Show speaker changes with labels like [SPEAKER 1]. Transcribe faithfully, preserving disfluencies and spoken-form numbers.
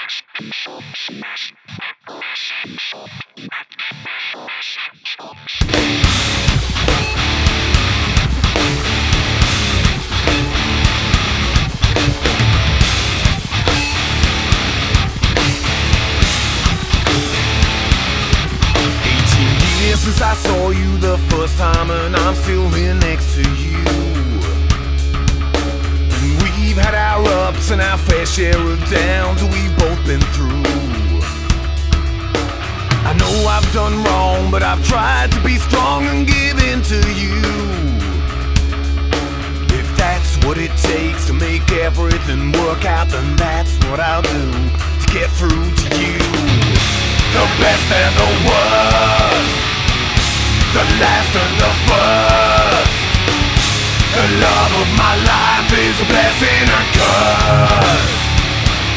[SPEAKER 1] Since I saw you the first time, and I'm still here next to you. And we've had our ups and our fair share of downs we've both been through. I know I've done wrong, but I've tried to be strong and give in to you. If that's what it takes to make everything work out, then that's what I'll do to get through to you. The best and the worst, the last and the first. The love of my life is a blessing and curse.